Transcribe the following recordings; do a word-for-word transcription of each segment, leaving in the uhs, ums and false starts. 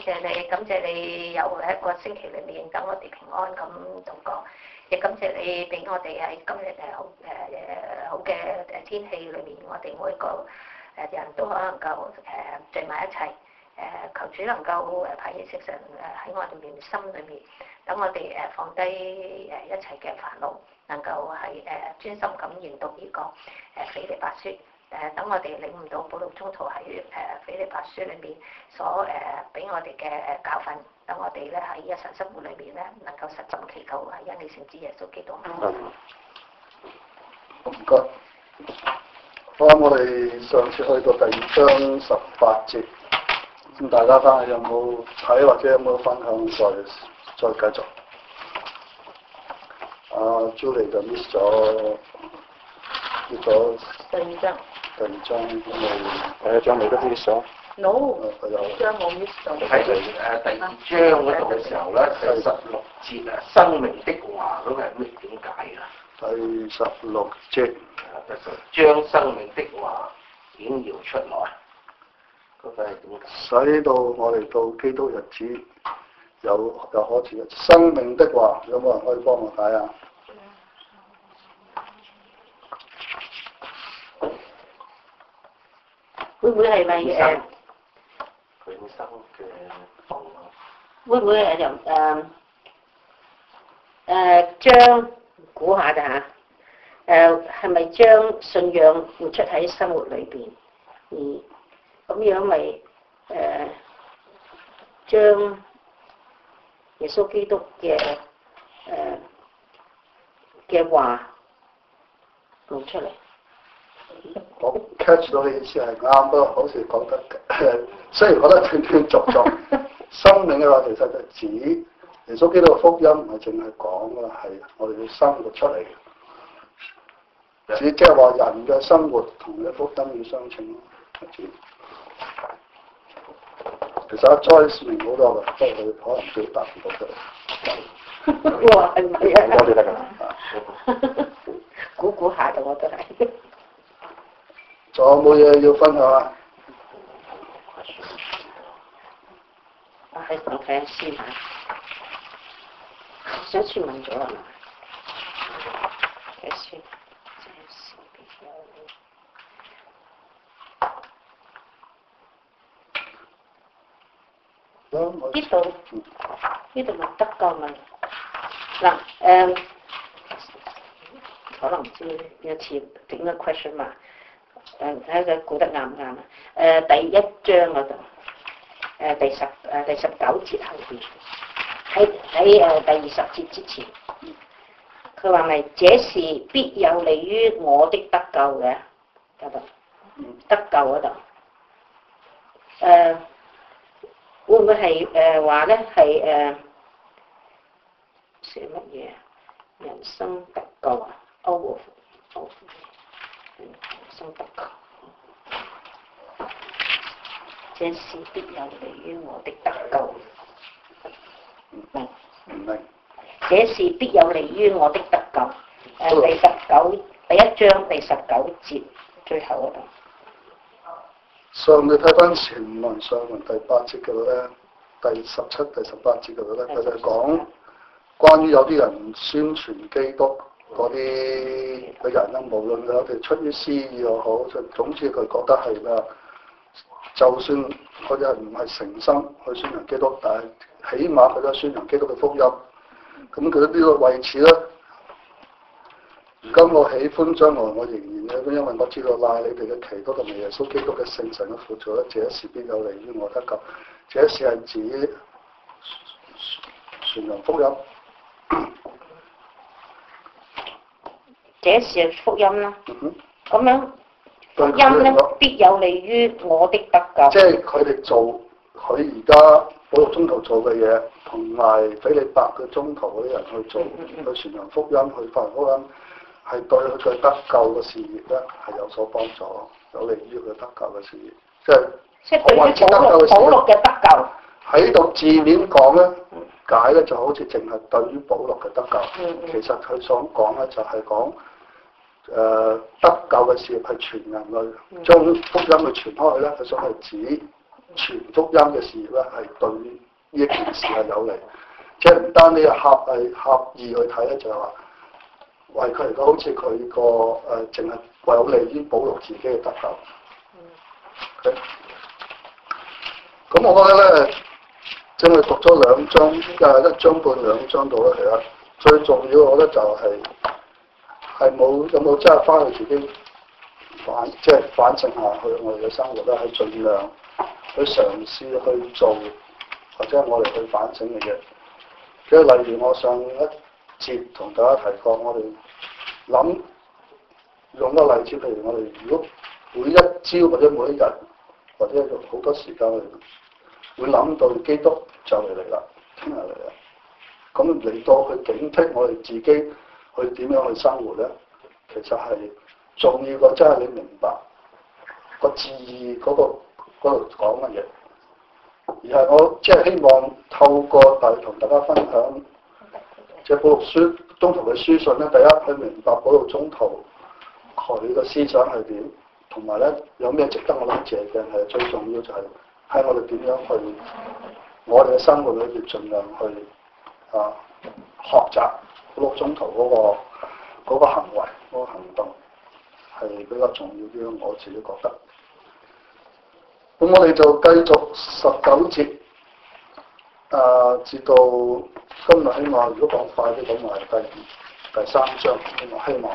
謝你，感謝你又一個星期裏面等我哋平安咁度過，亦感謝你俾我哋喺今日誒好誒好嘅誒天氣裏面，我哋每一個誒人都可能夠誒聚埋一齊。誒求主能夠誒派啲食神誒喺我哋面心裏面，等我哋誒放低誒一切嘅煩惱，能夠係誒專心咁研讀呢個誒腓立比書，誒等我哋領悟到保祿宗徒喺誒腓立比書裏面所誒俾我哋嘅教訓，等我哋咧喺日常生活裏面咧能夠實踐祈求係因你聖子耶穌基督。 唔該。好，我哋上次去到第二章十八節。咁大家翻去有冇睇或者有冇分享？再再繼續。阿、啊、Julie 就 miss 咗 miss 咗第二章。 第二章咁咪第一章你都 miss 咗 ？No，第二章我 miss 咗。 喺誒第二章嗰度嘅時候咧，第十六節啊，生命的話嗰個係咩點解啊？ 第十六節。 將生命的話顯耀出來。 使到我哋到基督日子有有可恥嘅生命的話，有冇人可以幫我解啊？ 會唔會係咪誒？ 永生嘅道啊？ 會唔會誒由誒誒將估下㗎嚇？誒係咪將信仰活出喺生活裏邊？而咁樣咪誒將耶穌基督嘅誒嘅話講出嚟。 我 catch 到你意思係啱，不過好似講得誒，雖然覺得斷斷續續，生命嘅話其實就指耶穌基督嘅福音，唔係淨係講㗎，係我哋要生活出嚟嘅。指即係話人嘅生活同嘅福音要相稱咯，指。其實阿 Joyce 明好多嘅，不過佢可能表達唔到出嚟。 哇，係咪啊？ 我哋得㗎。 估估下就我都係。 仲有冇嘢要分享啊？ 我喺度睇下先嚇。上次問咗係嘛？睇先。呢度呢度咪得救咪嗱誒，可能唔知有一次整個 question 嘛，誒睇佢估得啱唔啱啊？誒第一章嗰度誒第十誒第十九節後邊，喺喺誒第二十節之前，佢話咪這是必有利於我的得救嘅嗰度，得救嗰度誒。會唔會係誒話咧係誒寫乜嘢？人生得救啊 ，over over 人生得救，這是必有利於我的得救。明唔明？ 這是必有利於我的得救。誒、呃、第十九第一章第十九節最後嗰度。 上你睇翻前文上文第八節嗰度咧，第十七、第十八節嗰度咧，佢就係講關於有啲人宣傳基督嗰啲嘅人咧，無論佢哋出於私意又好，就總之佢覺得係咩，就算嗰啲人唔係誠心去宣揚基督，但係起碼佢都宣揚基督嘅福音。咁佢呢個為此咧，而家我喜歡將來我仍然咧，因為我知道賴你哋嘅祈禱同埋耶穌基督嘅聖神嘅輔助咧，這事必有利於我得救。這事係指傳揚福音。 這是福音啦。 嗯哼。 咁樣福音咧必有利於我的得救。 即係佢哋做佢而家保祿宗徒做嘅嘢，同埋腓利比嘅宗徒嗰啲人去做，嗯嗯、去傳揚福音，去發福音。係對佢嘅得救嘅事業咧係有所幫助，有利於佢得救嘅事業，即係即係對於保祿保祿嘅得救。喺度字面講咧，解咧就好似淨係對於保祿嘅得救， 嗯嗯、 其實佢想講咧就係講誒得救嘅事業係全人類，將福音去傳開去咧，佢想係指傳福音嘅事業咧，係對呢一件事係有利。即係唔單呢係合係合意去睇咧，就係話為佢嚟講，好似佢個誒淨係為有利於保羅自己嘅得救。咁、okay? 我覺得咧，淨係讀咗兩章，誒一章半兩章度咧，其實最重要，我覺得就係係冇有冇真係翻去自己反，即係反省下去我哋嘅生活咧，係盡量去嘗試去做，或者我哋去反省嘅嘢。即係例如我上一節同大家提過，我哋諗用個例子，譬如我哋如果每一朝或者每一日或者用好多時間嚟，會諗到基督就嚟嚟啦，聽日嚟啦。咁嚟到去警惕我哋自己去點樣去生活咧，其實係重要過真係你明白個字義嗰個嗰度講乜嘢。而係我即係希望透過大同大家分享，即係保祿書宗徒嘅書信咧，第一去明白保祿宗徒佢嘅思想係點，同埋咧有咩值得我諗借嘅，係最重要就係喺我哋點樣去我哋嘅生活裏邊盡量去啊學習保祿宗徒嗰個嗰個行為嗰個行動係比較重要啲，我自己覺得。咁我哋就繼續十九節，啊、呃，至到今日希望，如果講快啲講埋第第三章，希望希望。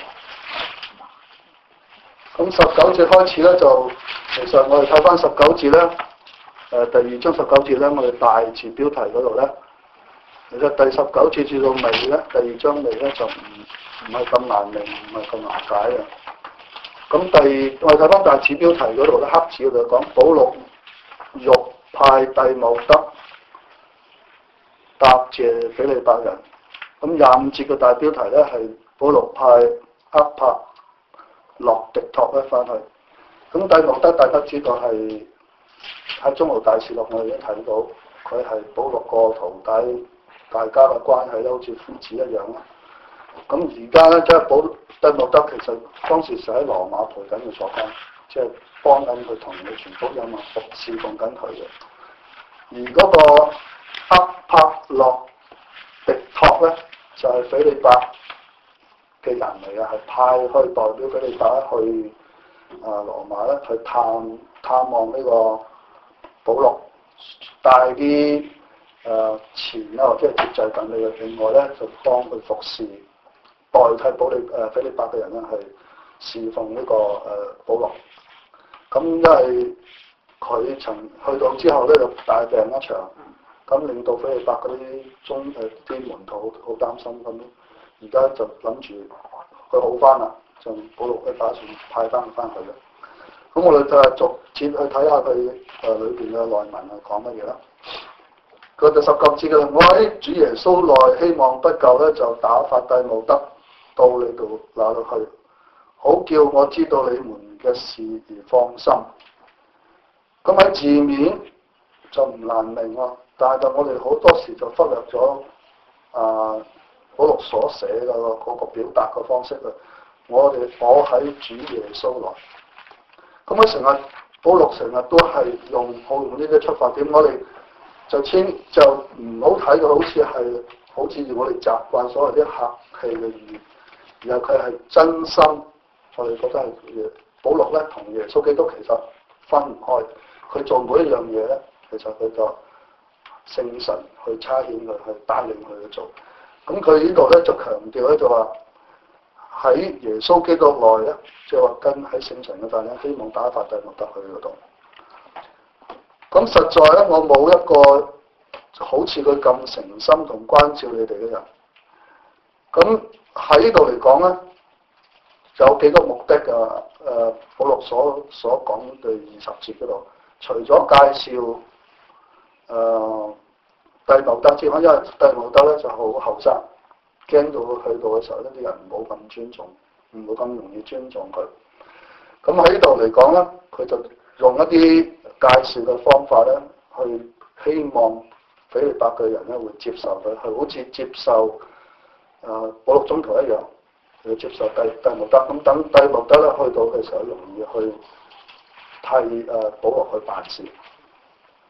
咁十九節開始咧，就其實我哋睇翻十九節咧，誒、呃、第二章十九節咧，我哋大字標題嗰度咧，其實第十九節至到尾咧，第二章尾咧就唔唔係咁難明，唔係咁難解嘅。咁第我哋睇翻大字標題嗰度咧，黑字嗰度講保祿欲派弟茂德答謝腓利伯人。咁廿五節嘅大標題咧係保祿派厄柏洛狄托咧翻去。咁弟茂德大家知道係喺中途大事錄我哋已經睇到，佢係保祿個徒弟，大家嘅關係咧好似父子一樣啦。咁而家咧即係保弟茂德其實當時就喺羅馬陪緊佢坐監，即係幫緊佢同佢傳福音啊，服侍奉緊佢嘅。而嗰個厄柏洛狄托咧就係腓利伯嘅人嚟嘅，係派去代表腓利伯去啊羅馬咧去探探望呢個保祿，帶啲誒錢啦或者係接濟緊你嘅，另外咧就幫佢服侍。代替保利誒腓利伯嘅人咧係侍奉呢個誒保祿，咁因為佢曾去到之後咧就大病一場，咁令到腓利伯嗰啲中誒啲門徒好好擔心，咁而家就諗住佢好翻啦，就保祿咧打算派翻佢翻去嘅。咁我哋就逐漸去睇下佢誒裏邊嘅內文係講乜嘢啦。佢第十九節嘅，我喺主耶穌內希望不夠咧，就打發弟茂德到你度那度去，好叫我知道你們嘅事而放心。咁喺字面就唔難明喎，但係就我哋好多時就忽略咗啊保祿所寫嘅嗰個表達嘅方式啦。我哋我喺主耶穌內，咁佢成日保祿成日都係用好用呢啲出發點，我哋就千就唔好睇到好似係好似我哋習慣所謂啲客氣嘅語言。然後佢係真心，我哋覺得係保祿咧同耶穌基督其實分唔開。佢做每一樣嘢咧，其實佢就聖神去差遣佢，去帶領佢去做。咁佢呢度咧就強調咧就話喺耶穌基督內咧，即係話跟喺聖神嘅帶領，希望打發弟茂德去嗰度。咁實在咧，我冇一個好似佢咁誠心同關照你哋嘅人。咁喺呢度嚟講咧，有幾個目的啊？誒、呃，保祿所所講嘅二十節嗰度，除咗介紹誒弟茂德之外，因為弟茂德咧就好後生，驚到去到嘅時候咧，啲人唔好咁尊重，唔好咁容易尊重佢。咁喺呢度嚟講咧，佢就用一啲介紹嘅方法咧，去希望腓利伯嘅人咧會接受佢，係好似接受誒保祿宗徒一樣，去接受弟弟茂德。咁等弟茂德咧去到嘅時候，容易去替誒保祿去辦事。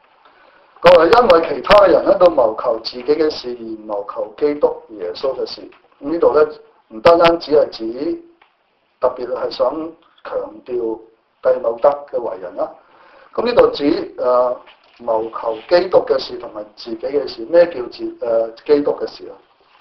佢話因為其他人咧都謀求自己嘅事而謀求基督耶穌嘅事。咁呢度咧唔單單只係指，特別係想強調弟茂德嘅為人啦。咁呢度指誒、呃、謀求基督嘅事同埋自己嘅事。咩叫自誒、呃、基督嘅事啊？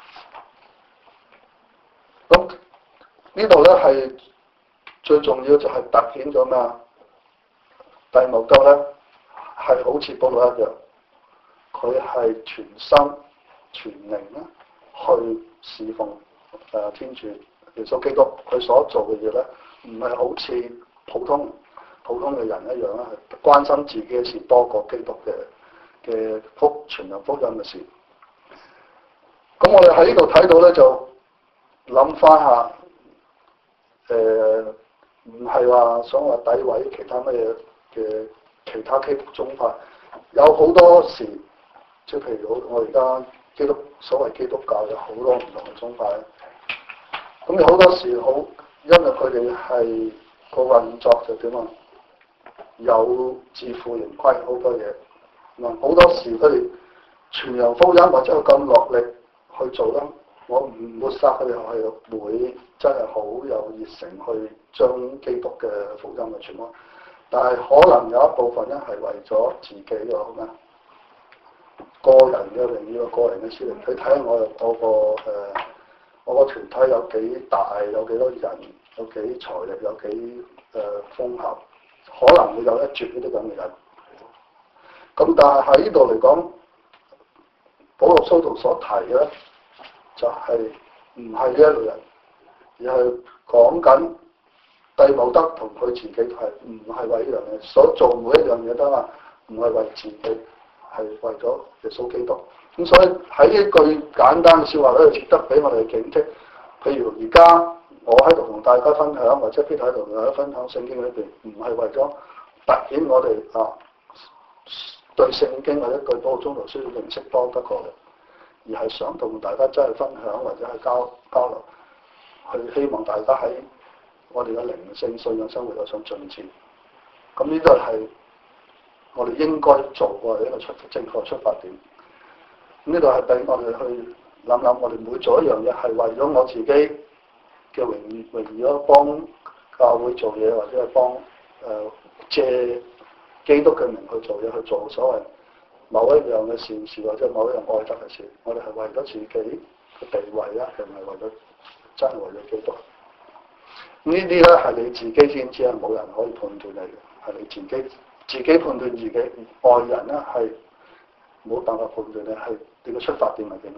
咁呢度咧係最重要就係凸顯咗咩啊？弟茂德咧係好似保羅一樣，佢係全心全靈咧去侍奉誒、呃、天主耶穌基督。佢所做嘅嘢咧，唔係好似普通普通嘅人一樣啦，係關心自己嘅事多過基督嘅嘅福傳揚福音嘅事。咁我哋喺呢度睇到咧，就諗翻下，誒唔係話想話詆毀其他乜嘢嘅其他基督宗派，有好多時，即係譬如我而家基督所謂基督教有好多唔同嘅宗派，咁有好多時好，因為佢哋係個運作就點啊，有自負盈虧好多嘢，嗱好多時佢哋傳揚福音或者佢咁落力去做啦，我唔抹殺佢哋係會真係好有熱誠去將基督嘅福音去傳開，但係可能有一部分咧係為咗自己嘅好咩？個人嘅榮耀、個人嘅私利。你睇下我我個誒我個團體有幾大，有幾多人，有幾財力，有幾誒、呃、豐厚，可能會有一絕呢啲咁嘅人。咁但係喺呢度嚟講，保祿宗徒所提嘅咧，就係唔係呢一類人，而係講緊弟茂德同佢自己係唔係為呢樣嘢所做每一樣嘢都話，唔係為自己。係為咗耶穌基督，咁所以喺呢句簡單嘅説話咧，值得俾我哋警惕。譬如而家我喺度同大家分享，或者 Peter 喺度同大家分享聖經裏邊，唔係為咗凸顯我哋啊對聖經或者對保祿宗徒需要認識多得過嘅，而係想同大家真係分享或者係交交流，去希望大家喺我哋嘅靈性信仰生活有所進展。咁呢個係我哋應該做嘅一個出正確出發點。呢度係俾我哋去諗諗，我哋每做一樣嘢係為咗我自己嘅榮榮耀，幫教會做嘢，或者係幫誒、呃、借基督嘅名去做嘢，去做所謂某一樣嘅善事，或者某一樣愛德嘅事。我哋係為咗自己嘅地位啊，定係為咗真係為咗基督？呢啲咧係你自己先知，係冇人可以判斷你嘅，係你自己。自己判斷自己，外人咧係冇辦法判斷你係你嘅出發點係點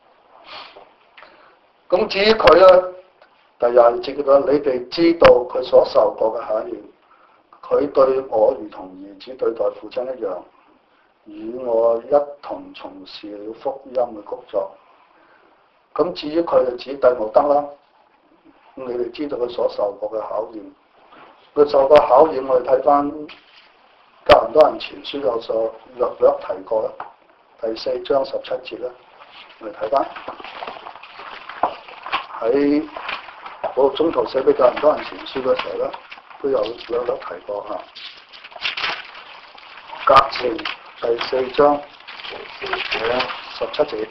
樣。咁至於佢咧，第廿二節嗰度，你哋知道佢所受過嘅考驗，佢對我如同兒子對待父親一樣，與我一同從事了福音嘅工作。咁至於佢就指弟茂德啦，咁你哋知道佢所受過嘅考驗，佢受過考驗，我哋睇翻《格林多人前書》有所略略提過啦，第四章十七節啦，我哋睇翻喺保祿宗徒寫俾《格林多人前書》嘅時候咧，都有略略提過嚇。格前第四章十七節。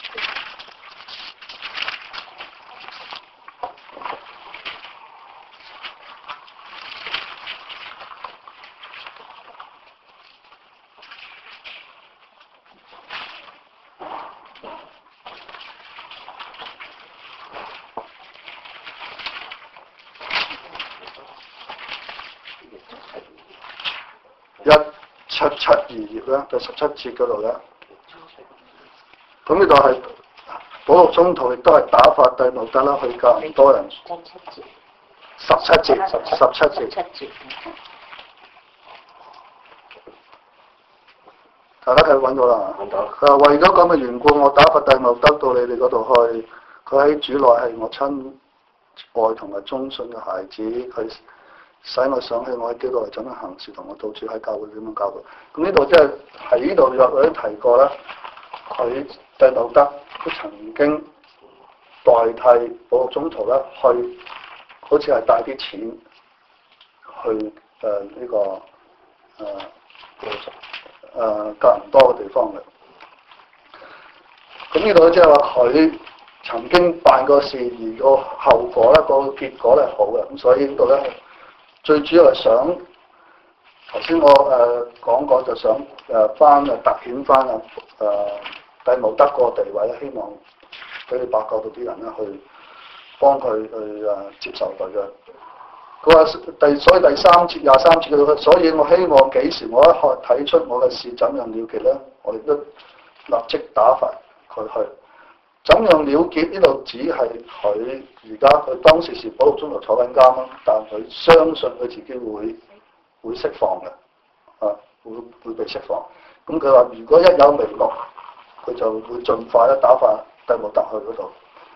七七二頁咧，第十七節嗰度咧，咁呢度係保祿宗徒亦都係打發弟茂德啦，去格林多人。十七節，十七節，十七節。大家睇揾到啦。揾到。佢話為咗咁嘅緣故，我打發弟茂德到你哋嗰度去。佢喺主內係我親愛同埋忠信嘅孩子，佢使我想起我喺基督嚟怎樣行事，同我到處喺教會點樣教導。咁呢度即係喺呢度有有啲提過啦。佢弟茂德都曾經代替保祿宗徒咧，去好似係帶啲錢去誒呢、呃這個誒誒格林多嘅地方嘅。咁呢度即係話佢曾經辦過事，而個後果咧、個結果咧係好嘅。咁所以呢度咧最主要係想頭先我誒、呃、講過，就想誒翻誒突顯翻啊誒蒂慕德個地位咧，希望俾你白教到啲人咧去幫佢去誒接受佢嘅。佢話第所以第三節廿三節嗰度，所以我希望幾時我一看睇出我嘅事怎樣了結咧，我亦都立即打發佢去。怎樣了結呢度只係佢而家佢當時是保祿宗徒坐緊監啦，但佢相信佢自己會會釋放嘅，啊會會被釋放。咁佢話如果一有眉目，佢就會盡快咧打發蒂慕德去嗰度。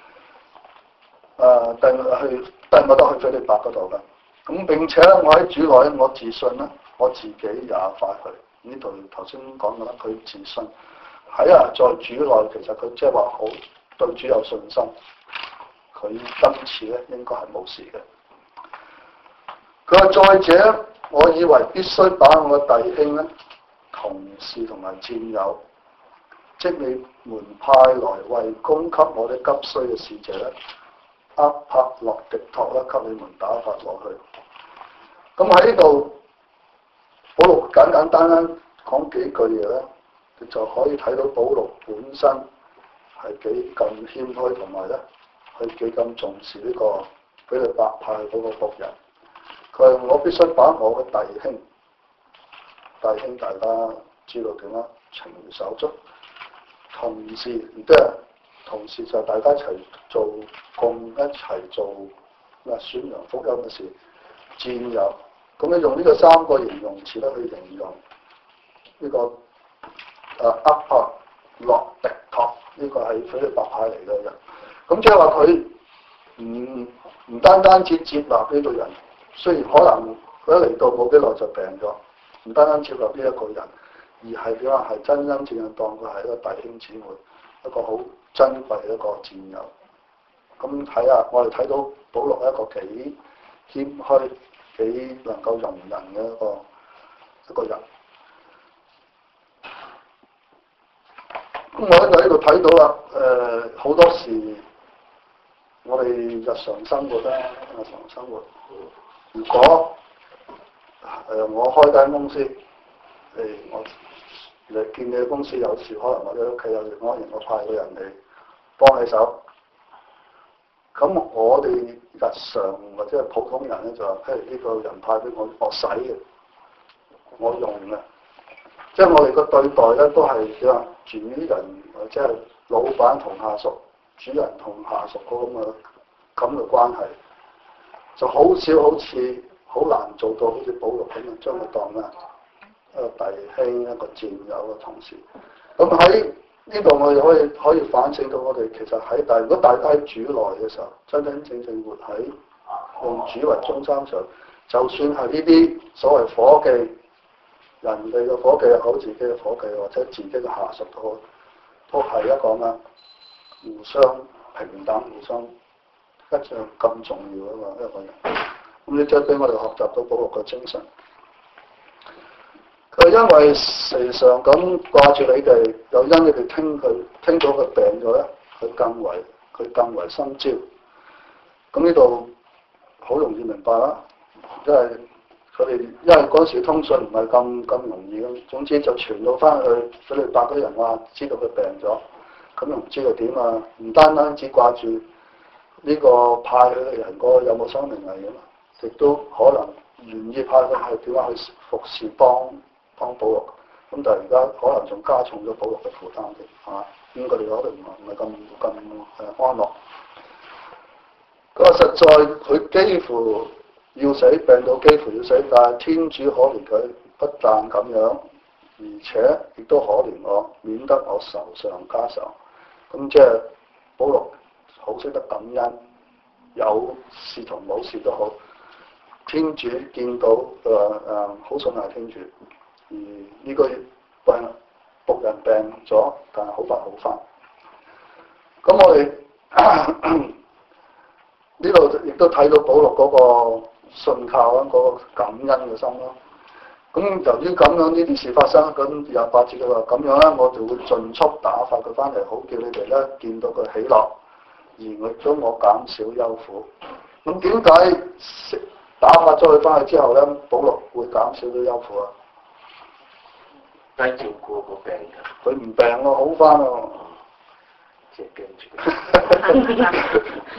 誒蒂去蒂慕德去腓利伯嗰度嘅。咁並且我喺主內我自信咧，我自己也快去。呢度頭先講嘅啦，佢自信喺啊，在主內其實佢即係話好對主有信心，佢今次咧應該係冇事嘅。佢話再者，我以為必須把我嘅弟兄咧、同事同埋戰友，即你們派來為供給我哋急需嘅使者咧，厄帕洛狄托咧，給你們打發落去。咁喺呢度，保祿簡簡單單講幾句嘢咧，你就可以睇到保祿本身係幾咁謙虛，同埋咧佢幾咁重視呢個腓利伯派嗰個僕人。佢話我必須把我嘅弟兄，弟兄大家知道點啦，情如手足，同事亦都係同事，就大家一齊做共一齊做咩宣揚福音嘅事。戰友，咁你用呢個三個形容詞咧去形容呢、這個誒厄帕洛狄托，呢個係腓利伯派嚟嘅人。咁即係話佢唔唔單單只接納呢個人，雖然可能佢一嚟到冇幾耐就病咗，唔單單接納呢一個人，而係點啊？係真真正正當佢係一個弟兄姊妹，一個好珍貴嘅一個戰友。咁睇下，我哋睇到保祿係一個幾謙虛、幾能夠容人嘅一個一個人。咁我喺呢度睇到啦，誒、呃、好多時我哋日常生活咧，日常生活，如果誒、呃、我開間公司，誒、呃、我你見你嘅公司有事，可能或者屋企有事，我然我派個人嚟幫你手。咁我哋日常或者係普通人咧就話，譬如呢個人派俾我，我使嘅，我用嘅，即係我哋個對待咧都係點啊？主人或者係老闆同下屬、主人同下屬嗰咁嘅咁嘅關係，就好少好似好難做到，好似保祿咁樣將佢當咩一個弟兄、一個戰友嘅同事。咁喺呢度我哋可以可以反省到我哋其實喺大，如果大家喺主內嘅時候，真真正正活喺用主為中心上，就算係呢啲所謂夥計，人哋嘅夥計又好，自己嘅夥計或者自己嘅下屬都好，都係一個咩？互相平等、互相一樣咁重要一個一個人。咁你即係俾我哋學習到保祿嘅精神。佢因為時常咁掛住你哋，又因你哋聽佢聽到佢病咗咧，佢更為佢更為心焦。咁呢度好容易明白啦，因為佢哋因為嗰時通訊唔係咁咁容易嘅，總之就傳到翻去腓利伯嗰啲人話知道佢病咗，咁又唔知佢點啊？唔單單只掛住呢個派佢嘅人個有冇生命危險，亦都可能願意派佢係點樣去服侍幫。幫保祿，咁但係而家可能仲加重咗保祿嘅負擔嘅，嚇，咁佢哋可能唔唔係咁咁誒安樂。佢話實在佢幾乎要死，病到幾乎要死，但係天主可憐佢，不但咁樣，而且亦都可憐我，免得我仇上加仇。咁即係保祿好識得感恩，有事同冇事都好，天主見到佢話誒好信賴天主。而呢個病僕人病咗，但係好快好翻。咁我哋呢度亦都睇到保祿嗰個信靠啊，嗰、嗰個感恩嘅心咯。 咁由於咁樣呢啲事發生，咁廿八節嘅話咁樣咧，我就會盡速打發佢翻嚟，好叫你哋咧見到佢喜樂，而我將我減少憂苦。咁點解打發咗佢翻去之後咧，保羅會減少咗憂苦啊？ 梗係照顧個病人， 佢唔病咯，好翻咯。 即係驚住。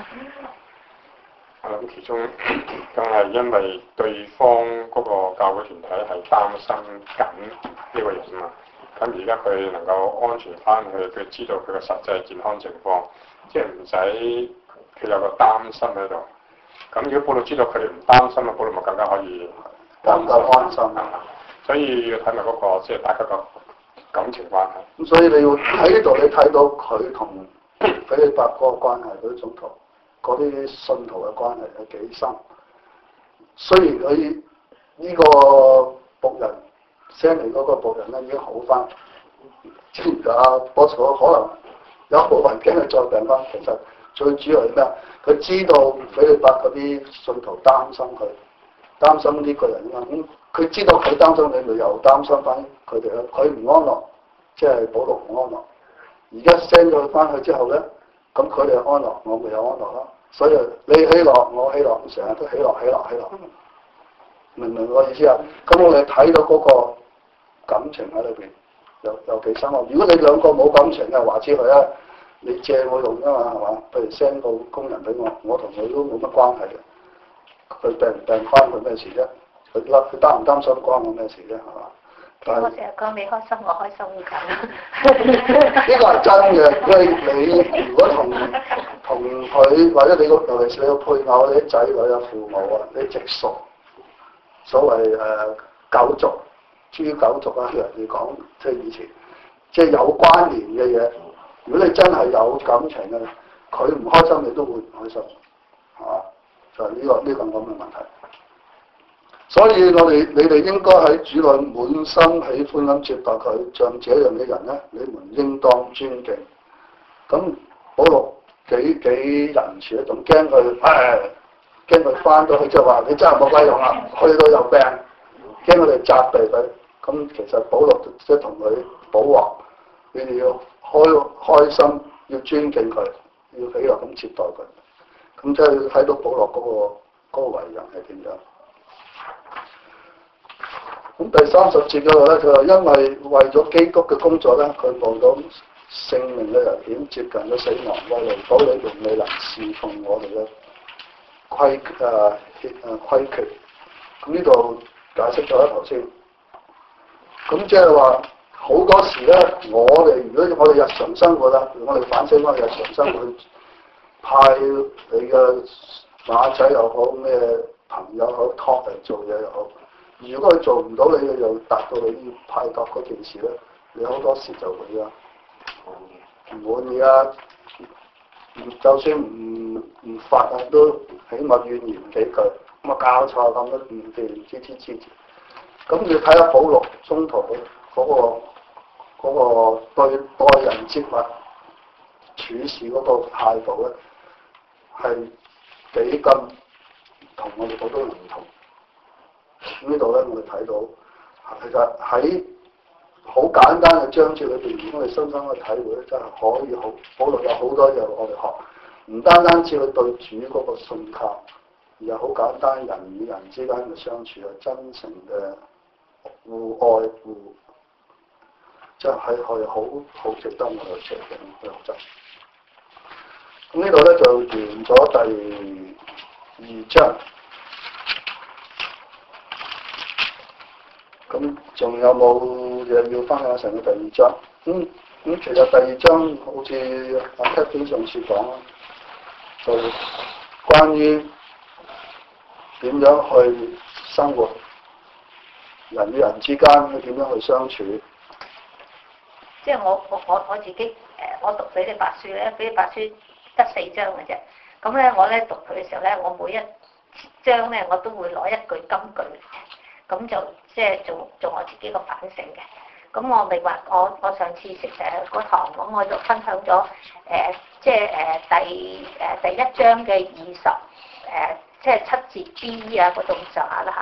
我諗其中梗係因為對方嗰個教會團體係擔心緊呢個人啊嘛，咁而家佢能夠安全翻去，佢知道佢嘅實際健康情況，即係唔使佢有個擔心喺度。咁如果保羅知道佢哋唔擔心啊，保羅咪更加可以更加安心啊！ 所以要睇埋嗰個即係大家個感情關係。 咁所以你要喺呢度你睇到佢同腓利伯嗰個關係，嗰啲宗徒、嗰啲信徒嘅關係係幾深。雖然佢呢個僕人 send 嚟嗰個僕人咧已經好翻，之前阿波士可能有一部分驚佢再病翻，其實最主要係咩？佢知道腓利伯嗰啲信徒擔心佢，擔心呢個人啊嘛。咁佢知道佢擔心你，咪又擔心翻佢哋咯。佢唔安樂，即係保羅唔安樂。而家 send 咗佢翻去之後咧，咁佢哋安樂，我咪有安樂咯。所以你喜樂，我喜樂，成日都喜樂，喜樂，喜樂。明唔明我意思啊？咁我哋睇到嗰個感情喺裏邊，有有幾深啊？如果你兩個冇感情嘅話之佢啊，你借我用啊嘛，係嘛？譬如 send 個工人俾我，我同佢都冇乜關係嘅。佢病唔病關佢咩事啫？佢佢擔唔擔心關我咩事啫？係嘛？但我成日講你開心，我開心緊。 呢個係真嘅，因為你如果同同佢或者你個尤其是你個配偶、你啲仔女啊、父母啊，你直屬所謂誒、呃、狗族、豬狗族啊，人哋講即係以前即係有關聯嘅嘢。如果你真係有感情嘅，佢唔開心，你都會唔開心，係嘛？就係、是、呢、這個呢、這個咁嘅問題。所以我哋你哋應該喺主內滿心喜歡咁接待佢，像這樣嘅人咧，你們應當尊敬。咁保羅幾幾仁慈，仲驚佢，誒驚佢翻到去就話你真係冇鬼用啦，去到有病，驚佢哋責備佢。咁其實保羅即係同佢保和，你哋要開開心，要尊敬佢，要喜樂咁接待佢。咁即係睇到保羅嗰、那個嗰、那個為人係點樣。咁第三十節嗰度咧，佢話因為為咗基督嘅工作咧，佢冒到性命嘅危險，接近咗死亡，為嚟保你哋未能侍奉我哋嘅規誒誒規矩。咁呢度解釋咗一頭先。咁即係話好多時咧，我哋如果我哋日常生活啦，我哋反省翻日常生活，派你嘅馬仔又好，咩朋友好，託嚟做嘢又好。如果佢做唔到你，又達到你要派託嗰件事咧，你好多時就會啊唔滿意啊，就算唔唔發啊，都起碼怨言幾句，咁啊教錯咁都唔知唔知知知。咁你睇下保羅中途嗰個嗰個對待人接物處事嗰個態度咧，係幾咁同我哋好多人唔同。呢度咧，我哋睇到其實喺好簡單嘅章節裏邊，如果我哋深深去體會咧，真係可以好保羅有好多嘢我哋學，唔單單止佢對主嗰個信靠，而係好簡單人與人之間嘅相處係真誠嘅互愛互，即係係好好值得我哋學嘅學習。咁呢度咧就完咗第二章。咁仲有冇嘢要分享成個第二章？咁、嗯、咁、嗯、其實第二章好似阿 Kevin 上次講啦，就關於點樣去生活，人與人之間去點樣去相處。 即係我我我我自己誒，我讀腓利伯書咧，腓利伯書得四章嘅啫。咁咧我咧讀佢嘅時候咧，我每一章咧我都會攞一句金句。咁就即係做做我自己個反省嘅。咁我明白，我我上次食誒嗰堂，咁我就分享咗誒、呃，即係誒、呃、第誒、呃、第一章嘅二十誒，即係七節 B 啊嗰種上下啦嚇。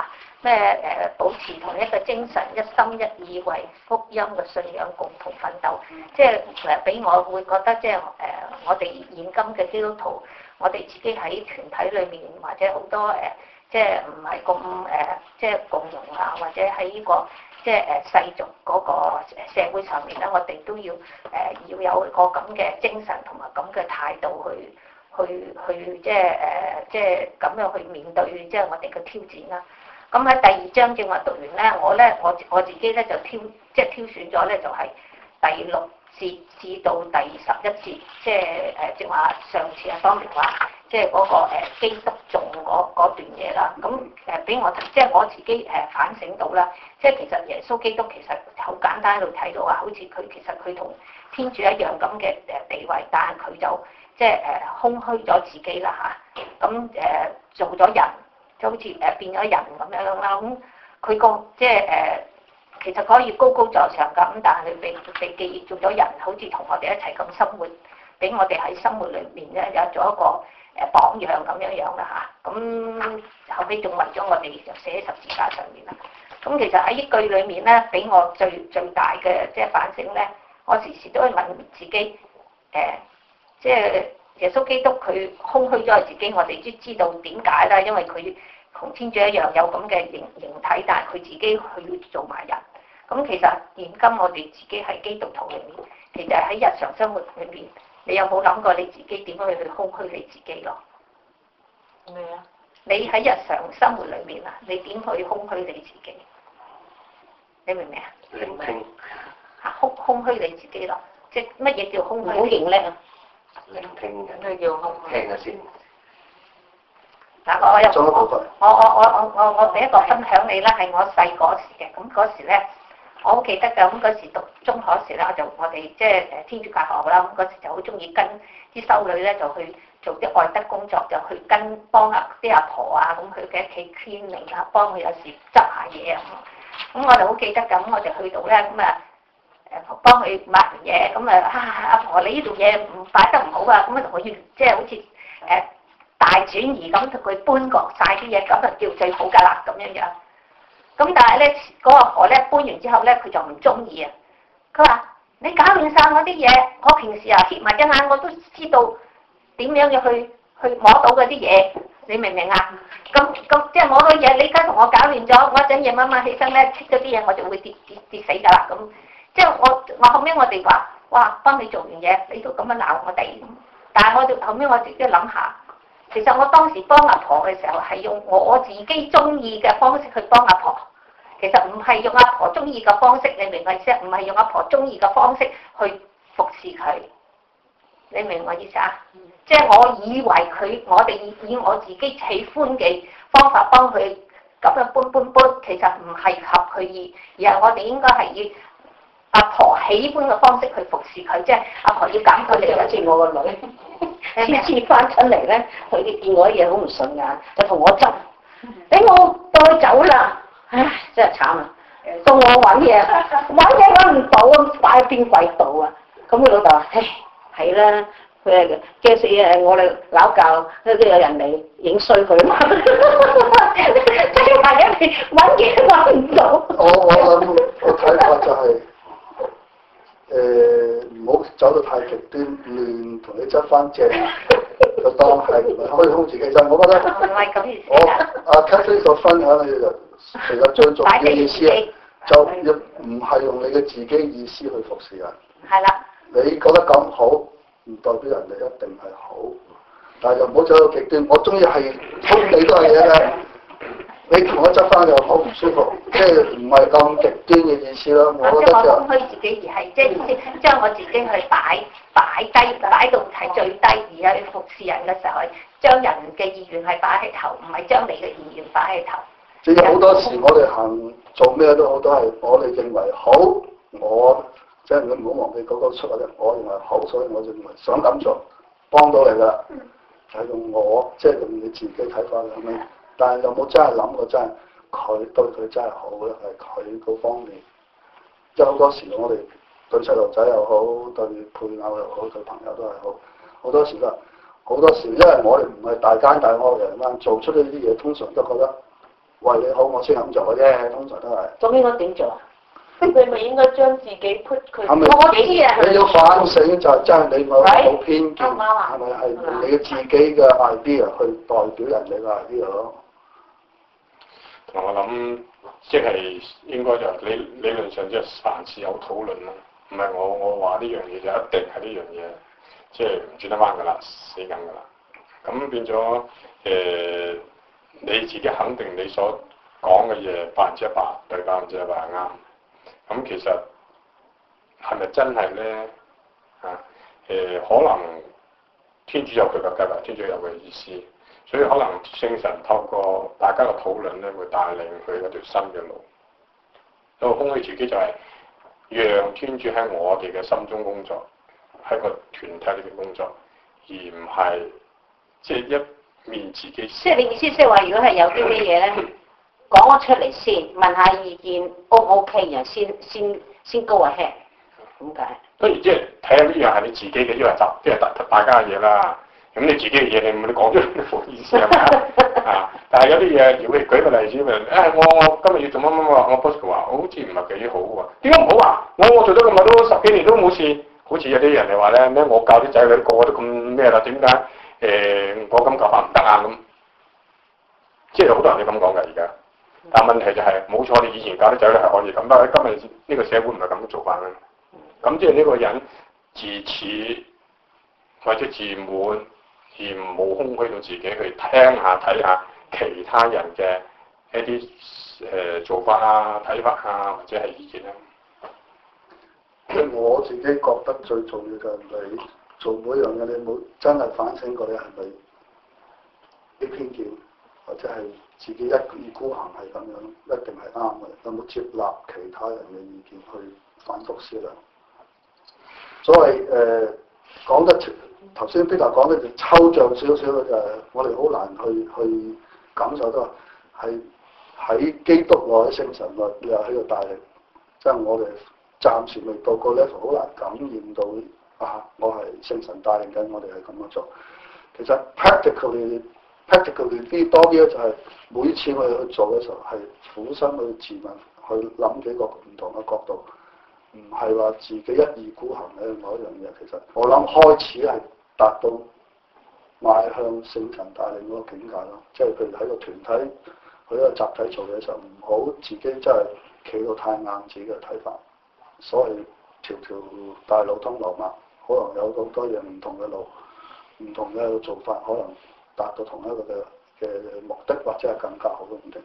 咩誒保持同一個精神，一心一意為福音嘅信仰共同奮鬥，即係誒俾我會覺得即係誒我哋現今嘅基督徒，我哋自己喺團體裏面或者好多誒即係唔係咁誒即係共融啊，或者喺呢個即係誒世俗嗰個社會上面咧，我哋都要誒要有個咁嘅精神同埋咁嘅態度去去去即係誒即係咁樣去面對即係我哋嘅挑戰啦。咁喺第二章正話讀完咧，我咧我我自己咧就挑即係挑選咗咧就係第六節至到第十一節，即係誒正話上次阿當年話，即係嗰個誒基督頌嗰嗰段嘢啦。咁誒俾我即係我自己誒反省到啦，即係其實耶穌基督其實好簡單喺度睇到啊，好似佢其實佢同天主一樣咁嘅誒地位，但係佢就即係誒空虛咗自己啦嚇，咁誒做咗人。就好似誒變咗人咁樣啦，咁佢個即係誒，其實可以高高在上咁，但係佢被被記憶做咗人，好似同我哋一齊咁生活，俾我哋喺生活裏面咧有咗一個誒榜樣咁樣樣啦嚇。咁後尾仲為咗我哋就寫喺十字架上面啦。咁其實喺呢句裏面咧，俾我最最大嘅即係反省咧，我時時都會問自己誒，即係耶穌基督佢空虛咗自己，我哋都知道點解啦，因為佢同天主一樣有咁嘅形形體，但係佢自己去要做埋人。咁其實現今我哋自己喺基督徒裏面，其實喺日常生活裏面，你有冇諗過你自己點樣去空虛你自己咯？ 咩啊？ 你喺日常生活裏面啊，你點去空虛你自己？你明唔明啊？ 聆聽嚇空空虛你自己咯，即係乜嘢叫空虛？ 好認叻啊！ 聆聽嘅， 咩叫空虛？ 聽下先。 嗱，我又做一部分我我我我我我俾一個分享你啦，係我細嗰時嘅，咁嗰時咧，我好記得㗎，咁嗰時讀中學時咧，我就我哋即係誒天主教學啦，咁嗰時就好中意跟啲修女咧，就去做啲愛德工作，就去跟幫下啲阿婆啊，咁佢嘅屋企 cleaning 啊，幫佢有時執下嘢啊，咁我就好記得㗎，咁我哋去到咧，咁啊誒幫佢抹完嘢，咁啊啊阿婆你呢度嘢唔擺得唔好啊，咁啊同佢即係好似誒。呃大轉移咁同佢搬過晒啲嘢，咁就叫最好㗎啦，咁樣樣。咁但係咧，嗰個婆咧搬完之後咧，佢就唔中意啊。佢話：你搞亂晒我啲嘢，我平時啊揭埋隻眼我都知道點樣要去去摸到嗰啲嘢，你明唔明啊？咁咁即係摸到嘢，你而家同我搞亂咗，我一陣夜晚晚起身咧，剔咗啲嘢我就會跌跌跌死㗎啦。咁即係我我後尾我哋話：哇，幫你做完嘢，你都咁樣鬧我哋。但係我哋後尾我自己諗下。其實我當時幫阿婆嘅時候係用我自己中意嘅方式去幫阿婆，其實唔係用阿婆中意嘅方式，你明我意思？唔係用阿婆中意嘅方式去服侍佢，你明我意思啊？即係我以為佢，我哋以我自己喜歡嘅方法幫佢咁樣搬搬搬，其實唔係合佢意，而係我哋應該係以阿婆喜歡嘅方式去服侍佢，即係阿婆要減佢嚟，好似我個女。次次翻親嚟咧，佢哋見我啲嘢好唔順眼，就同我執，俾我帶走啦。唉，真係慘啊！到我揾嘢，揾嘢揾唔到啊，擺喺邊櫃度啊？咁佢老豆話：唉，係啦，佢係驚死誒！我哋鬧教，都有人嚟影衰佢嘛。即係話一邊揾嘢揾唔到。 我我諗我睇法就係、是。誒唔好走到太極端，亂同你執翻正，就當係可以控自己。就我覺得，我阿 Cathy 所分享嘅嘢就其實最重要嘅意思，就要唔係用你嘅自己意思去服侍人。係啦。你覺得咁好，唔代表人哋一定係好，但係又唔好走到極端。我中意係通你都係嘢嘅。你同我執翻又好唔舒服，即係唔係咁極端嘅意思咯。我覺得就空虛自己，而係即係將我自己去擺擺低，擺到係最低，而係服侍人嘅時候，將人嘅意願係擺喺頭，唔係將你嘅意願擺喺頭。即係好多時我哋行做咩都好，都係我哋認為好，我即係你唔好忘記嗰個出發點，我認為好，所以我認為想咁做，幫到你啦，就係用我即係用你自己睇法啦，係咪？但係有冇真係諗過真係佢對佢真係好咧？係佢嗰方面，即係好多時我哋對細路仔又好，對配偶又好，對朋友都係好。好多時啦，好多時因為我哋唔係大奸大惡嘅人啦，做出呢啲嘢通常都覺得為你好，我先咁做嘅啫，通常都係。 咁應該點做啊？你咪應該將自己 put 佢係咪我知啊， 你要反省就係真係你冇冇偏見， 啱唔啱啊係咪係你嘅自己嘅 idea 去代表人哋嘅 idea 咯？ 同我諗，即係應該就理理論上即係凡事有討論啦，唔係我我話呢樣嘢就一定係呢樣嘢，即係唔轉得翻㗎啦，死緊㗎啦。咁變咗誒、呃，你自己肯定你所講嘅嘢百分之一百對百分之一百係啱。咁其實係咪真係咧？啊誒、呃，可能天主有佢嘅計劃，天主有佢嘅意思，所以可能聖神透過大家嘅討論咧，會帶領佢一條新嘅路。有個空虛自己就係讓天主喺我哋嘅心中工作，喺個團體裏邊工作，而唔係即係一面自己。 即係你意思即係話，如果係有啲咩嘢咧，講咗出嚟先，問下意見 O 唔 OK，然後先先先 go ahead，點解？ 不如即係睇下呢樣係你自己嘅，因為集即係大大家嘅嘢啦。咁你自己嘅嘢，你唔你講出嚟冇意思係咪啊？但係有啲嘢，如果你舉個例子，譬如誒我我今日要做乜乜乜，我 boss 話好似唔係幾好喎。點解唔好啊？我我做咗咁耐都十幾年都冇事，好似有啲人哋話咧咩？我教啲仔女個個都咁咩啦？點解誒我咁教法唔得啊？咁即係好多人都咁講㗎而家。但問題就係、是、冇錯，你以前教啲仔女係可以咁，但係今日呢個社會唔係咁做法啦。咁即係呢個人自恃或者自滿，而冇空虛到自己去聽下睇下其他人嘅一啲誒、呃、做法啊、睇法啊，或者係意見啊。 我自己覺得最重要就係你做每樣嘢，你冇真係反省過你係咪啲偏見，或者係自己一意孤行係咁樣，一定係啱嘅。有冇接納其他人嘅意見去反覆思量？所謂誒講得頭先 Peter 講得就抽象少少嘅就係我哋好難去去感受到係喺基督內喺聖神內又喺度帶領，即係我哋暫時未到個 level 好難感染到啊！我係聖神帶領緊，我哋係咁樣做。其實 practically practically 啲多啲咧就係每次我哋去做嘅時候係苦心去自問，去諗幾個唔同嘅角度。唔係話自己一意孤行嘅某一樣嘢，其實我諗開始係達到邁向聖神帶領嗰個境界咯。即係譬如喺個團體，去一個集體做嘢嘅時候，唔好自己真係企到太硬自己嘅睇法。所謂條條大路通羅馬，可能有好多樣唔同嘅路，唔同嘅做法，可能達到同一個嘅嘅目的，或者係更加好嘅目的。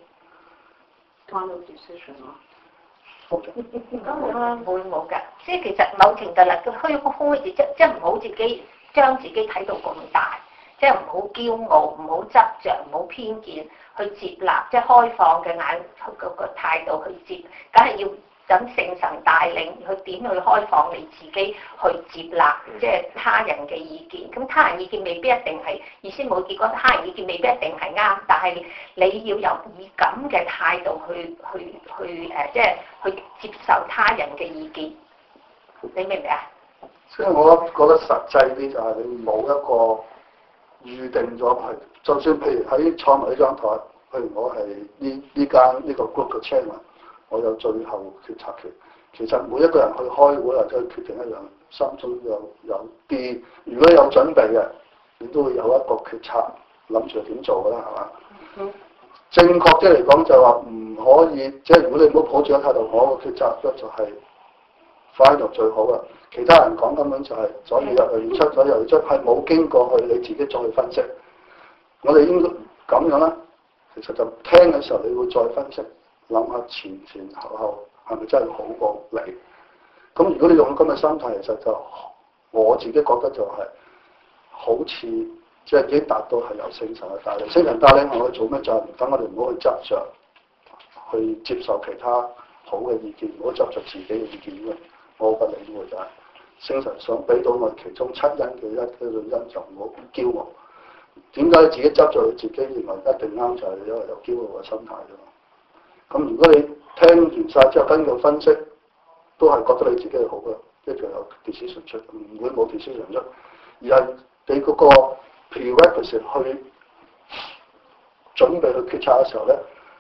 Final decision 咯。 咁啊，會冇㗎，即係其實某程度嚟，佢虛個空虛字，即即係唔好自己將自己睇到咁大，即係唔好驕傲，唔好執着，唔好偏見，去接納，即係開放嘅眼個個態度去接，梗係要等聖神帶領，去點去開放你自己去接納，即係他人嘅意見。咁他人意見未必一定係意思冇結果，他人意見未必一定係啱，但係你要有以咁嘅態度去去去誒、呃，即係去接受他人嘅意見。你明唔明啊？ 所以我覺得實際啲就係你冇一個預定咗係，就算譬如喺創立呢張台，譬如我係呢呢間呢個 group 嘅 chairman。我有最後決策權。其實每一個人去開會或者去決定一樣，心中有有啲，如果有準備嘅，你都會有一個決策，諗住點做㗎啦，係嘛？嗯、正確啲嚟講就係話唔可以，即係如果你唔好抱住個態度，我個決策咧就係 final 最好嘅。其他人講根本就係左耳入右耳出，左耳入右出，係冇經過去你自己再去分析。我哋應該咁樣啦，其實就聽嘅時候你會再分析。諗下前前後後係咪真係好過你？咁如果你用咁嘅心態，其實就我自己覺得就係、是、好似即係已經達到係有聖神嘅帶領。聖神帶領我哋做咩就係等我哋唔好去執着，去接受其他好嘅意見，唔好執着自己嘅意見嘅。我個領會就係、是、聖神想俾到我其中七因嘅一嗰種因就唔好驕傲。點解自己執着自己認為一定啱就係因為有驕傲嘅心態啫。咁如果你聽完晒之後跟佢分析，都係覺得你自己係好嘅，一定有 decision 出，唔會冇 decision 出，而係你嗰個 prerequisite 去準備去決策嘅時候咧，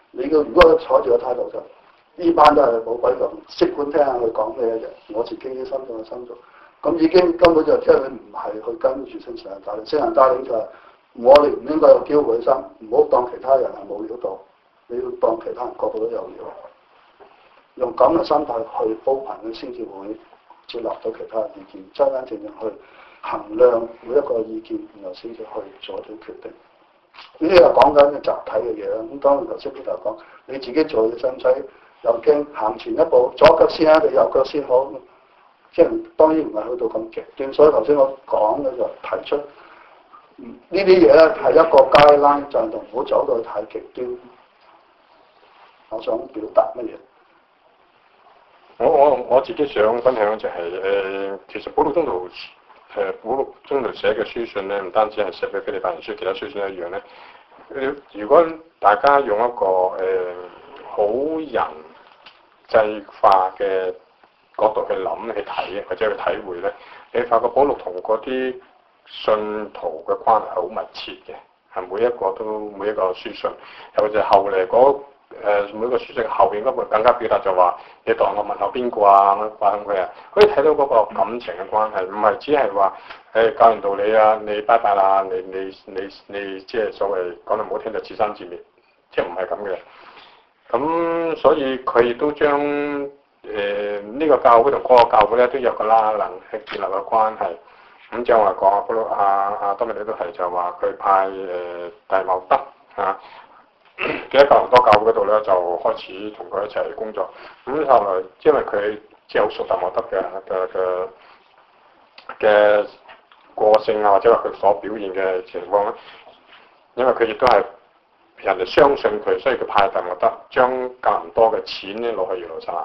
你嘅如果坐住個態度就呢班都係冇鬼用，識管聽下佢講咩嘅，我自己嘅心做嘅心做，咁已經根本就即係佢唔係去跟住聖神帶領，聖神帶領就係、是、我哋唔應該有驕傲嘅心，唔好當其他人係冇料到，你要當其他人個個都有料，用咁嘅心態去鋪排佢先至會接納到其他嘅意見，真真正正去衡量每一個意見，然後先至去做一啲決定。呢啲係講緊嘅集體嘅嘢啦。咁當然頭先 Peter 講，你自己做嘅使唔使又驚行前一步，左腳先啊定右腳先好？即係當然唔係去到咁極端。所以頭先我講嘅就提出，呢啲嘢咧係一個街欄，就唔好走到太極端。我想表達乜嘢？ 我我我自己想分享就係、是、誒、呃，其實保祿宗徒誒保祿宗徒寫嘅書信咧，唔單止係寫俾腓利比人書，其他書信一樣咧。如果大家用一個誒、呃、好人際化嘅角度去諗、去睇或者去體會咧，你發覺保祿同嗰啲信徒嘅關係好密切嘅，係每一個都每一個書信，尤其是後嚟嗰。誒每個書信後邊嗰個更加表達就話，你當我問候邊個啊，關心佢啊，可以睇到嗰個感情嘅關係，唔係只係話誒教完道理啊，你拜拜啦，你你你你，你即係所謂講得唔好聽就自生自滅，即係唔係咁嘅。咁所以佢亦都將誒呢個教會同嗰個教會咧都有個拉能去建立個關係。咁即係話講阿阿多米尼都係就話佢派誒大茂德啊。嘅喺哥林多教會嗰度咧，就開始同佢一齊工作。咁後來因為佢即係好熟大茂德嘅嘅嘅嘅個性啊，或者話佢所表現嘅情況咧，因為佢亦都係人哋相信佢，所以佢派大茂德將哥林多嘅錢咧攞去耶路撒冷。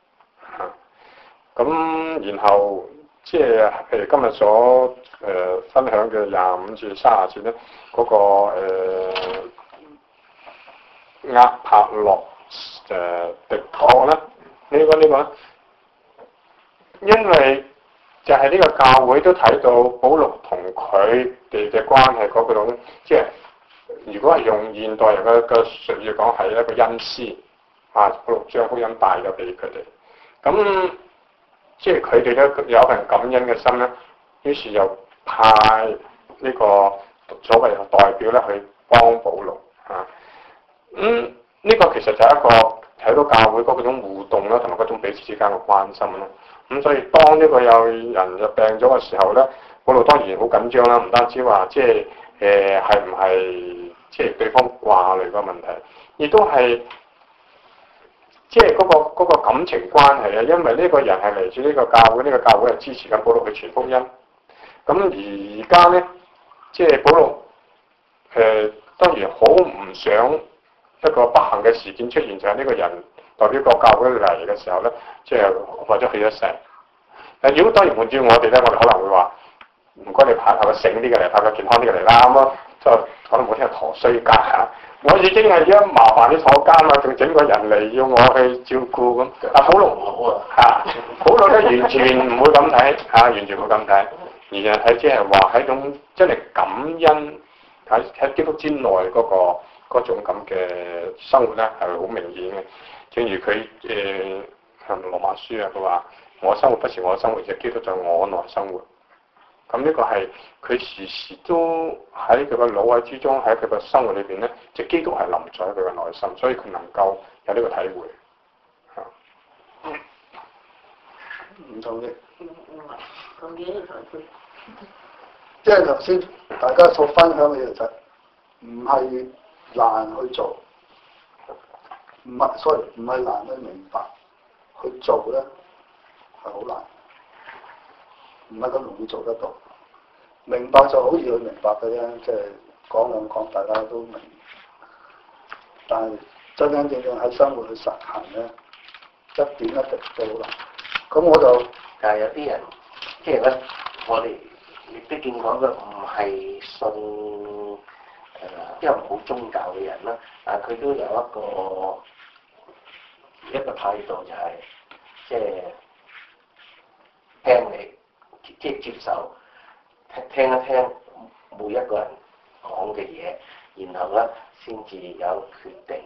嚇，咁然後即係譬如今日所誒、呃、分享嘅廿五至三十節咧，嗰、那個、呃押帕洛誒狄托咧，呢、這個呢、這個，因為就係呢個教會都睇到保祿同佢哋嘅關係嗰種，即係如果係用現代人嘅嘅術語講係一個恩師，啊，保祿將福音帶咗俾佢哋，咁即係佢哋都有份感恩嘅心咧，於是又派呢個所謂嘅代表咧去幫保祿啊。咁呢、嗯這個其實就係一個睇到教會嗰種互動啦，同埋嗰種彼此之間嘅關心啦。咁、嗯、所以當呢個有人就病咗嘅時候咧，保祿當然好緊張啦。唔單止話即係誒係唔係即係對方掛慮個問題，亦都係即係嗰個嗰個感情關係啊。因為呢個人係嚟自呢個教會，呢、這個教會係支持緊保祿去傳福音。咁而家咧，即係保祿誒當然好唔想一個不幸嘅事件出現，就係、是、呢個人代表個教會嚟嘅時候咧，即係或者去咗世。但如果當然換轉我哋咧，我哋可能會話唔該你派派個醒啲嘅嚟，派個健康啲嘅嚟啦，咁咯，就可能冇聽陀衰家嚇。我已經係而家麻煩你坐監啦，仲整個人嚟要我去照顧咁。啊，保祿嚇，保祿咧完全唔會咁睇嚇，完全唔會咁睇，而係睇即係話係一種真係感恩喺喺基督之內嗰、那個。嗰種咁嘅生活咧係好明顯嘅，正如佢誒向羅馬書啊，佢話我生活不是我生活，係基督在我內生活。咁呢個係佢時時都喺佢個腦海之中，喺佢個生活裏邊咧，即係基督係臨在佢嘅內心，所以佢能夠有呢個體會。嚇， 唔同嘅。 同意呢個即係頭先大家所分享嘅嘢就係唔係難去做，唔係，sorry，唔係難去明白，去做咧係好難，唔係咁容易做得到。明白就好易去明白嘅啫，即係講兩講大家都明。但係真真正正喺生活去實行咧，一點一滴都好難。咁我就， 但係有啲人，即係咧，我哋亦都見講嘅唔係信。誒，即係好宗教嘅人啦，但係佢都有一個一個態度就係、是，即係聽你，即係接受，聽聽一聽每一個人講嘅嘢，然後咧先至有決定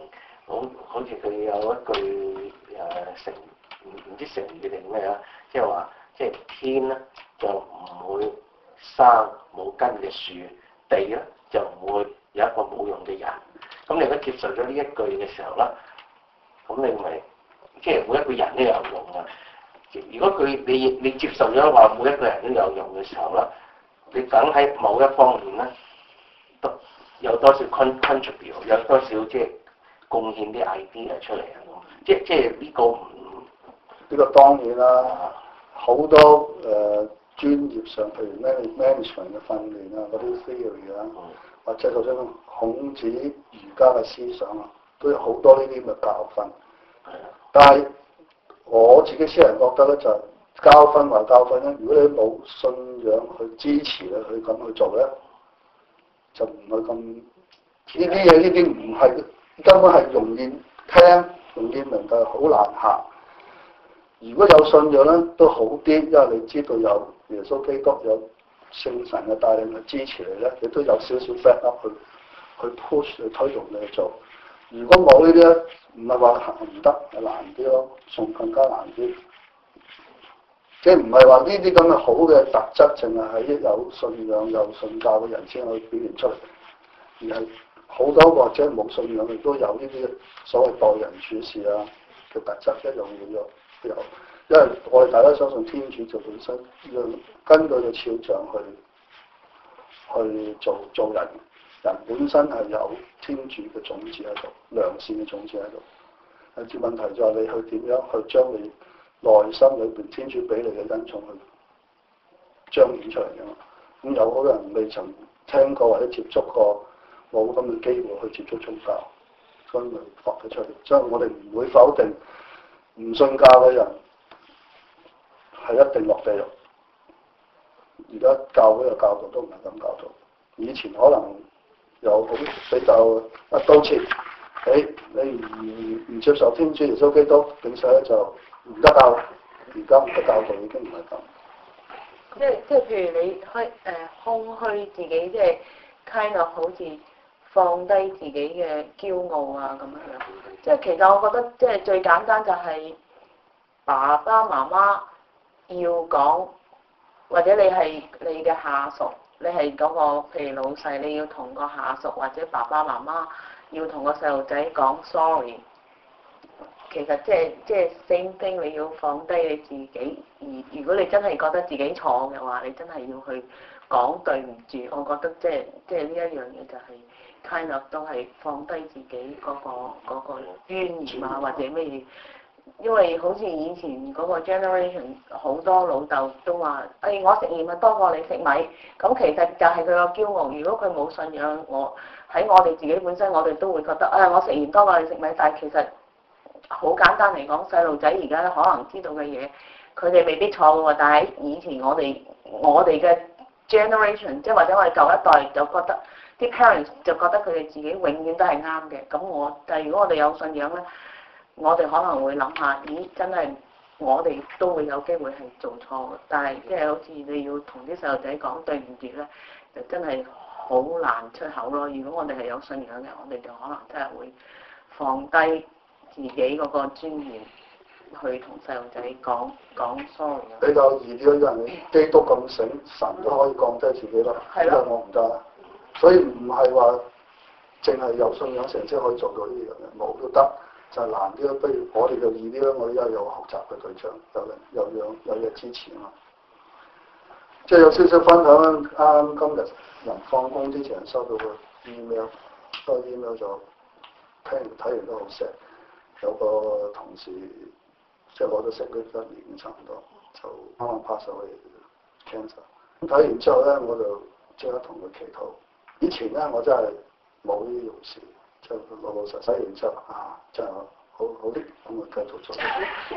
好好似佢有一句誒成唔唔知成語定咩啊，即係話即係天咧就唔會生冇根嘅樹，地咧就唔會有一個冇用嘅人。咁你如果接受咗呢一句嘅時候啦，咁你咪即係每一個人都有用啊！如果佢你你接受咗話每一個人都有用嘅時候啦，你梗喺某一方面咧，都有多少 contribute， 有多少即係貢獻啲 idea 出嚟啊！即即係呢個唔呢個當然啦，好多誒、呃、專業上譬如 management 嘅訓練啊，嗰啲 theory 啊，或者就算孔子儒家嘅思想啊，都有好多呢啲咁嘅教訓。但係我自己私人覺得咧，就係、是、教訓還教訓咧。如果你冇信仰去支持你去咁去做咧，就唔係咁呢啲嘢。呢啲唔係根本係容易聽、容易明，但係好難行。如果有信仰咧，都好啲，因為你知道有耶穌基督有聖神嘅帶領去支持你咧，你都有少少 back up 去去 push 去推動你去做。如果冇呢啲咧，唔係話行唔得，係難啲咯，仲更加難啲。即係唔係話呢啲咁嘅好嘅特質，淨係喺有信仰、有信教嘅人先可以表現出嚟，而係好多或者冇信仰亦都有呢啲所謂待人處事啊嘅特質一樣會有。有，因為我哋大家相信天主就本身要根據個肖像去去做做人。人本身係有天主嘅種子喺度，良善嘅種子喺度。誒，至問題就係你去點樣去將你內心裏邊天主俾你嘅恩寵去彰顯出嚟嘅嘛。咁有好多人未曾聽過或者接觸過，冇咁嘅機會去接觸宗教，所以咪發咗出嚟。所以我哋唔會否定唔信教嘅人係一定落地獄。而家教會嘅教導都唔係咁教導，以前可能有好比較一刀切，誒你唔唔接受天主耶穌基督，並且咧就唔得教，而家嘅教導已經唔係咁。 即係即係譬如你虛誒、呃、空虛自己，即係 kind of 好似放低自己嘅驕傲啊咁樣樣。即係其實我覺得即係最簡單就係爸爸媽媽要講，或者你係你嘅下屬。你係嗰個譬如老細，你要同個下屬或者爸爸媽媽要同個細路仔講 sorry。其實即係即係 same thing，你要放低你自己。而如果你真係覺得自己錯嘅話，你真係要去講對唔住。我覺得即係即係呢一樣嘢就係 kind of 都係放低自己嗰個嗰個尊嚴啊，或者咩嘢。因為好似以前嗰個 generation 好多老豆都話，誒、哎、我食鹽咪多過你食米，咁其實就係佢個驕傲。如果佢冇信仰，我喺我哋自己本身，我哋都會覺得，誒、哎、我食鹽多過你食米。但係其實好簡單嚟講，細路仔而家可能知道嘅嘢，佢哋未必錯嘅喎。但係以前我哋我哋嘅 generation， 即係或者我哋舊一代就覺得啲 parents 就覺得佢哋自己永遠都係啱嘅。咁我但係如果我哋有信仰咧，我哋可能會諗下，咦，真係我哋都會有機會係做錯嘅，但係即係好似你要同啲細路仔講對唔住咧，就真係好難出口咯。如果我哋係有信仰嘅，我哋就可能真係會放低自己嗰個尊嚴，去同細路仔講講 sorry。 比較易啲，因為基督咁醒，神都可以降低自己咯，因為我唔得，所以唔係話淨係有信仰成先可以做到呢樣嘢，冇都得。就係難啲咯，不如我哋就易啲咯。我哋而家有學習嘅對象，有人有樣有嘢支持啊嘛。即係有少少分享，啱今日人放工之前收到個 email，個 email 就聽完睇完都好錫。有個同事，即係我都識咗一年差唔多，就啱啱 pass away cancer。咁睇完之後咧，我就即刻同佢祈禱。以前咧，我真係冇呢啲用事。就老老實實完之後啊，真係好好啲，咁我繼續做。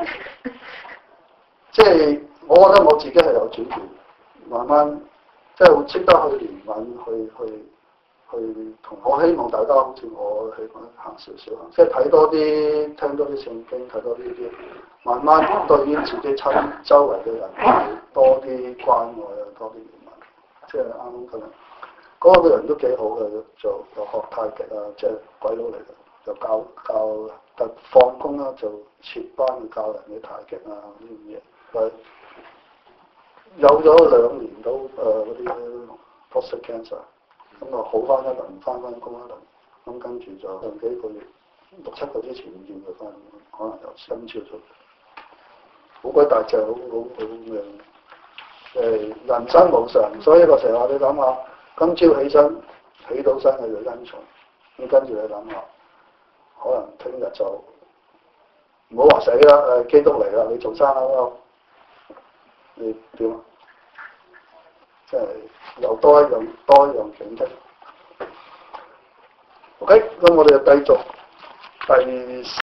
即係我覺得我自己係有轉變，慢慢即係好識得去憐憫，去去去同我希望大家好似我喜歡行少少行，即係睇多啲，聽多啲聖經，睇多啲啲，慢慢對於自己親周圍嘅人多啲關愛啊，多啲憐憫。即係啱啱今日。嗰個人都幾好嘅，做又學太極啊，即係鬼佬嚟嘅， 就教教，就放工啦就設班去教人嘅太極啊呢啲嘢。佢有咗兩年到誒嗰啲 prostate cancer， 咁啊好翻一輪，翻翻工一輪，咁跟住就上幾個月六七個之前見佢翻，可能又新超咗，好鬼大隻，好好好嘅。誒人生無常，所以我成日話你諗下，今朝起身起到身係個恩寵，咁跟住你諗下，可能聽日就唔好話死啦，誒基督嚟啦，你做生啦，你點啊？即係又多一樣多一樣警惕。OK，咁我哋就繼續第